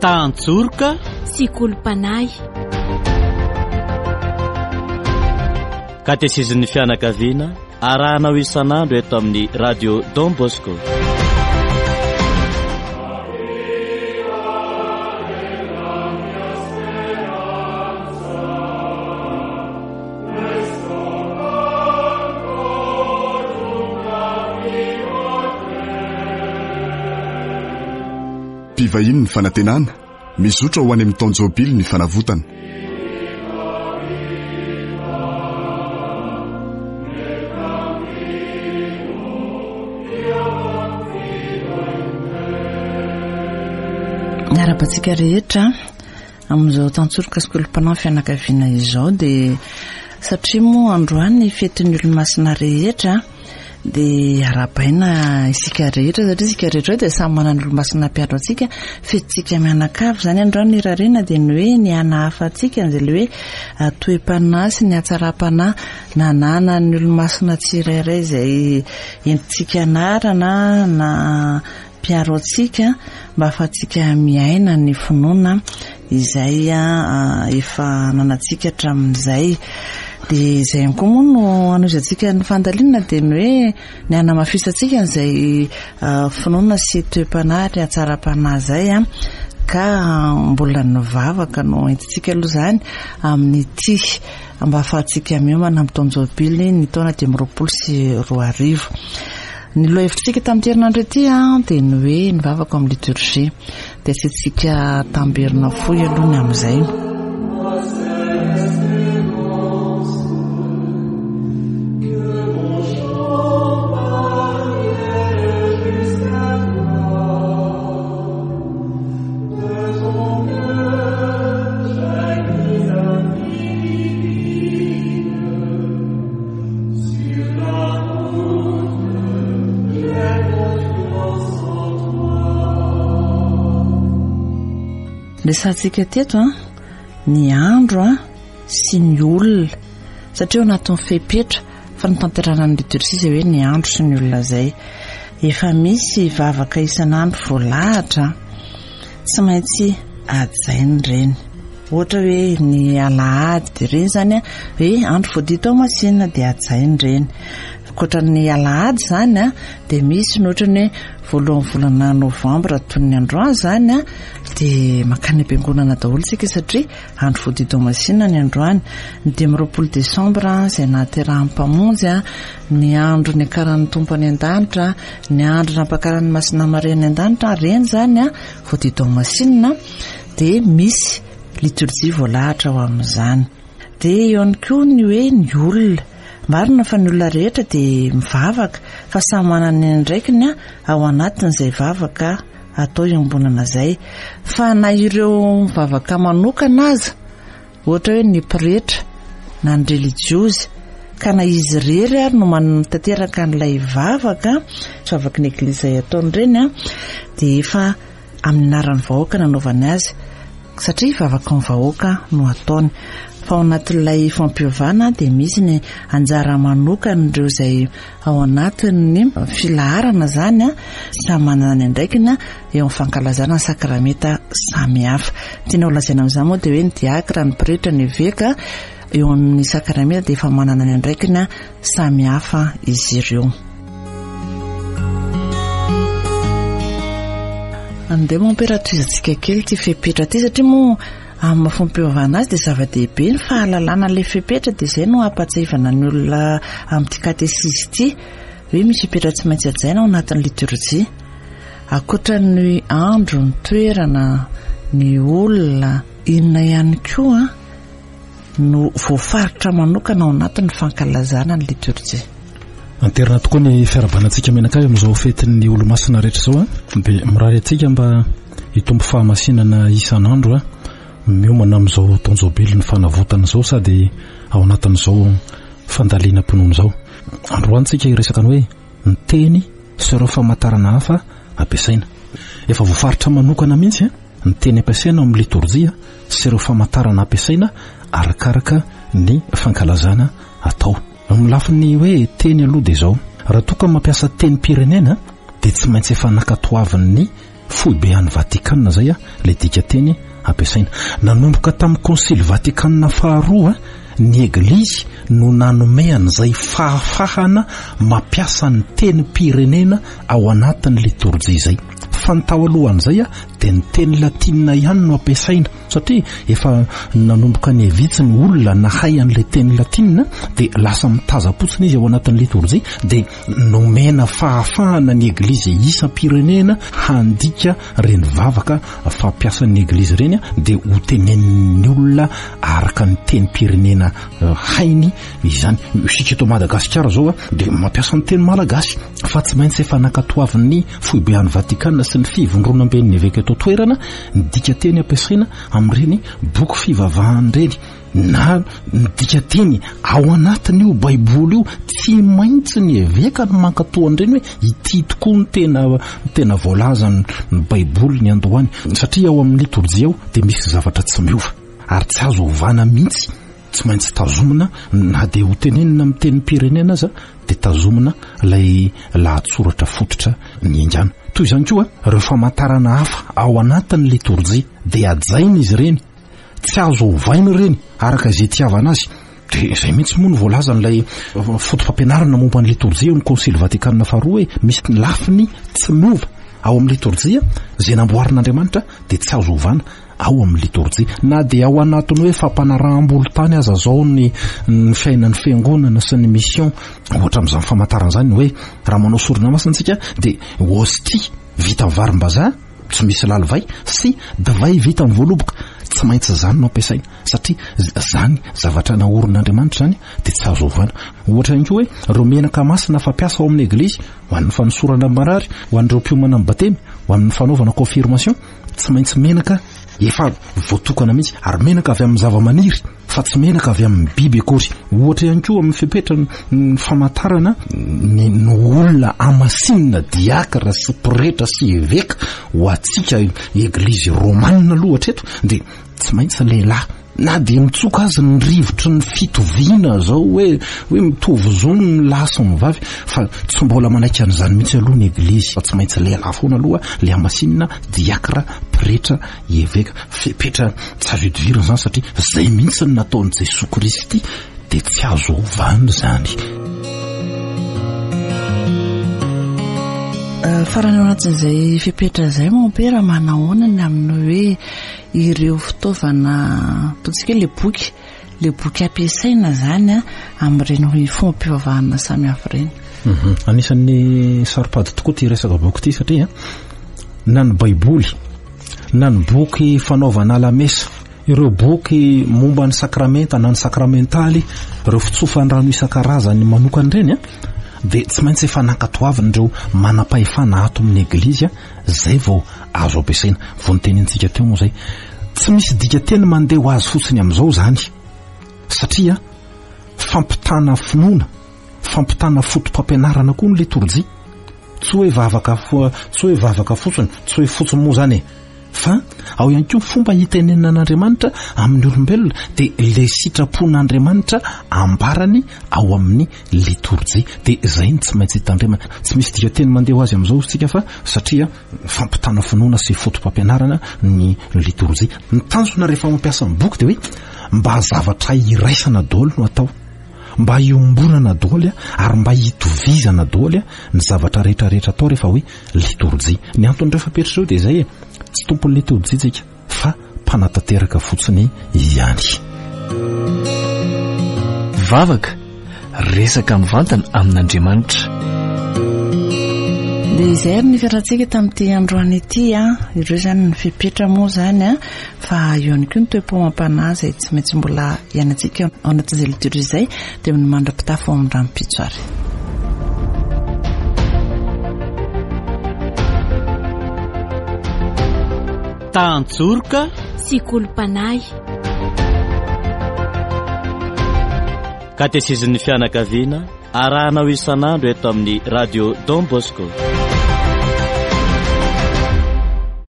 tantsorika sy kolompanay. Katezizin'ny fianakaviana arahanao isan'andro eto amin'ny radio Don Bosco. Mpivahiny ny fanantenana mizotra ho any amin'ny taonjobily ny fanavotana. Miarabantsika rehetra amin'izao tantsorika sy kolompanay fianakaviana izao dia satria moa androany fetin'ny olo-masina rehetra dia arabaina isika rehetra satria isika rehetra dia samy manana olo-masina mpiaro antsika fetintsika mianakavy zany androany ny rarena dia ny hoe ny ana hafa antsika izay le hoe toe-panahy sy ny hatsaram-panahy nanana ny olo-masina tsirairay izay entintsika anarana na mpiaro antsika mba afatsika miaina ny finoana izay efa nanantsika hatramin'izay. Dia izay koa moa no anozantsika ny fandaliana dia ny hoe ny anamafisantsika izay finoana sy toe-panahy hatsaram-panahy izay ka mbola nivavaka no entintsika aloha zany amin'ny ity mba afatsika miomana amin'ny taonjobily ny taona 2024. Ny loha hevitritsika tamin'ny herinandro ity dia ny hoe nivavaka amin'ny liturgie dia sitsika tamberina fohy aloha ny amin'izay. Resantsika teto ny andro sy ny olona satria anatin'ny fepetra fa ny tanterana ny liturgie izay hoe ny andro sy ny olona zay efa misy vavaka isan'andro voalahatra tsy maintsy ajainy ireny. Ohatra hoe ny alahady dia ireny zany hoe andro voadito ao masina dia ajainy ireny. Koatra ny alahady zany dia misy ny ohatra ny voalohan'ny volana novambra toy ny androany zany dia makany am-piangonana daholo isika satria andro voadito masina ny androany. Ny 20 desambra izay nahaterahan'ny mpamonjy ny andro ny akaran'ny tompo any an-danitra, ny andro nampakaran'ny masina Maria any an-danitra ireny zany voadito masina dia misy liturgie voalahatra ao amin'izany. Dia eo ihany koa ny hoe ny olona marina fa ny olona rehetra dia mivavaka fa samy manana ny ndraikiny ao anatin'izay vavaka atao iombonana izay. Fa na ireo mivavaka manokana aza ohatra hoe ny pretra na ny religiozy ka na izy rery ary no mantanteraka n'ilay vavaka ny eglizy ataony ireny dia efa amin'ny anaran'ny vahoaka nanaovany azy satria vavaka ny vahoaka no ataony. Fa ao anatin'ilay fampiovana dia misy ny anjara manokana ireo izay ao anatin'ny filaharana zany samy manana ny andraikina eo amin'ny fankalazana ny sakramenta samihafa. Tiana olazaina amin'izany moa dia hoe ny diakra, ny pretra, ny évêque eo amin'ny sakramenta dia efa manana ny andraikina samihafa izy ireo. Andeha mampiratrizantsika kely ty fepetra ty satria moa amin'ny fampiovana azy dia zava-dehibe ny fahalalana ilay fepetra dia izay no ampatsahivana ny olona amin'ity katesisy ity hoe misy fepetra tsy maintsy ajaina ao anatin'ny liturgie. Akoatra ny andro, ny toerana, ny olona, inona ihany koa no voafaritra manokana ao anatin'ny fankalazana ny liturgie. Anterina tokoa ny fiarabanantsika menakavy amin'izao fetin'ny olo-masina rehetra izao dia mirary antsika mba hitombo fahamasinana isan'andro miomana amin'izao taonjobily ny fanavotana izao sady ao anatin'izao fandaliana-pinoana izao. Androantsika iresaka ny hoe ny teny sy ireo famantarana hafa ampiasaina. Efa voafaritra manokana mihitsy ny teny ampiasaina amin'ny liturgia sy ireo famantarana ampiasaina arakaraka ny fankalazana atao. Amin'ny lafiny hoe teny aloha dia izao raha toa ka mampiasa teny pirenena dia tsy maintsy efa nakatoavin'ny foibe any Vatikanina zay le dika teny ampiasaina. Nanomboka tamin'ny konsily Vatikanina faharoa ny Eglizy no nanome an'izay fahafahana mampiasa ny teny pirenena ao anatin'ny liturjia zay. Fa ny tao alohan'izay dia ny teny latinina ihany no ampiasaina, satria efa nanomboka ny vitsy ny olona nahay an'ilay teny latinina dia lasa mitazapotsiny izy ao anatin'ny liturjia, dia nomena fahafahana ny Eglizy isa-pirenena handika reny vavaka fampiasan'ny Eglizy ireny dia ho tenen'ny olona araka ny teny pirenena hainy izany. Isika eto Madagasikara zao dia mampiasa ny teny malagasy, fa tsy maintsy efa nankatoavin'ny foibean'ny Vatikanina sy ny fivondronam-ben'ny eveka eto toerana ny dika teny ampiasaina amin'ireny boky fivavahany ireny. Na ny dika teny ao anatiny io baiboly io tsy maintsy ny eveka no mankatoan'ireny hoe ity tokoa ny tena voalaza ny baiboly ny andohany, satria ao amin'ny liturjia ao dia misy zavatra tsy miova ary tsy azo ovana mihitsy. Tsy maintsy tazomina na dia ho tenenina amin'ny teny pirenena aza dia tazomina ilay lahatsoratra fototra ny engana. Toy izany koa ireo famantarana hafa ao anatin'ny liturjia dia ajaina izy ireny, tsy azo ovaina ireny araka izay tiavana azy. Dia izay mihitsy moa no voalaza n'ilay fotom-pampianarana momba ny liturjia ny konsily Vatikanina faharoa hoe misy lafiny tsy miova ao amin'ny liturjia izay namboarin'Andriamanitra dia tsy azo ovana ao amin'ny liturjia. Na dia ao anatiny hoe fampanaraham-bolo tany aza zao ny fiainan'ny fiangonana sy ny mission, ohatra amin'izany famantarana izany hoe raha manao sorona masina antsika dia hostie vita amin'ny varim-bazaha tsy misy lalivay sy divay vita amin'ny voaloboka, tsy maintsy izany no ampiasaina satria izany zavatra naorin'Andriamanitra zany dia tsy azo ovana. Ohatra ihany koa hoe ireo menaka masina fampiasa ao amin'ny Eglizy ho an'ny fanosorana marary, ho an'ireo mpiomana amin'ny batemy, ho amin'ny fanaovana confirmation, tsy maintsy menaka efa voatokana mihitsy ary menaka avy amin'ny zavamaniry fa tsy menaka avy amin'ny biby akory. Ohatra ihany koa amin'ny fipetra ny famantarana ny olona amasinina diakra sy pretra sy eveka ho atsika Eglizy Romanina aloha hatreto dia tsy maintsy lehilahy na dia mitsoka azy ny rivotry ny fitoviana zao hoe mitovy zo ny lahy sy ny vavy, fa tsy mbola manaiky an'izany mihitsy aloha ny Eglizy, fa tsy maintsy lehilahy foana aloha le amasinina diakra pretra eveka fipetra tsy azo idivirana izany satria izay mihitsy ny nataon'i Jesosy Kristy dia tsy azo ovana izany. Farany anatin'izay fipetra izay mompera manaonany amin'ny hoe ireo fitaovana totsika le boky ampiasaina zany amin'ireny fomba-pivavahana samihafa ireny. Anisan'ny saripady tokoa ty resaka boky ty satria na ny baiboly na ny boky fanaovana lamesa, ireo boky momba ny sakramenta na ny sakramentaly, ireo fitsofany rano isan-karazany manokana ireny dia tsy maintsy efa nankatoavin'ireo manam-pahefana ato amin'ny Eglizy zay vao azo ampiasaina. Vao nytenintsika teo moa zay tsy misy dika teny mandeha ho azy fotsiny amin'izao zany, satria fampitana finoana, fampitana fotom-pampianarana koa ny liturjia, tsy hoe vavaka fotsiny, tsy hoe fotsiny moa zany fa ao ihany koa fomba hitenenan'Andriamanitra amin'ny olombelona dia le sitrapon'Andriamanitra ambarany ao amin'ny liturjia dia izay ny tsy maintsy hitandremana. Tsy misy dika teny mandeha ho azy amin'izao tsika fa satria fampitana finoana sy fotom-pampianarana ny liturjia. Ny tanjona rehefa mampiasa ny boky dia hoe mba zavatra iraisana daholo no atao, mba iombonana daholo ary mba hitovizana daholo ny zavatra rehetrarehetra atao rehefa hoe liturjia. Ny antony rehefa petritra eo dia izay tsy tompon'ny liturjia tsika fa mpanatanteraka fotsiny ihany. Vavaka resaka mivantana amin'Andriamanitra. Dia izay ary ny fiarahantsika tamin'ity androany ity ireo zany ny fipetra moa zany fa eo ihany koa ny toe-pomam-panahy izay tsy maintsy mbola ianantsika ao anatin'izay liturjia izay dia ny mandra-pitafo amin'ny rano-pitsoary. Tantsorika sy kolom-panahy. Katekizizin'ny fianakaviana arahanao isan'andro eto amin'ny radio Don Bosco.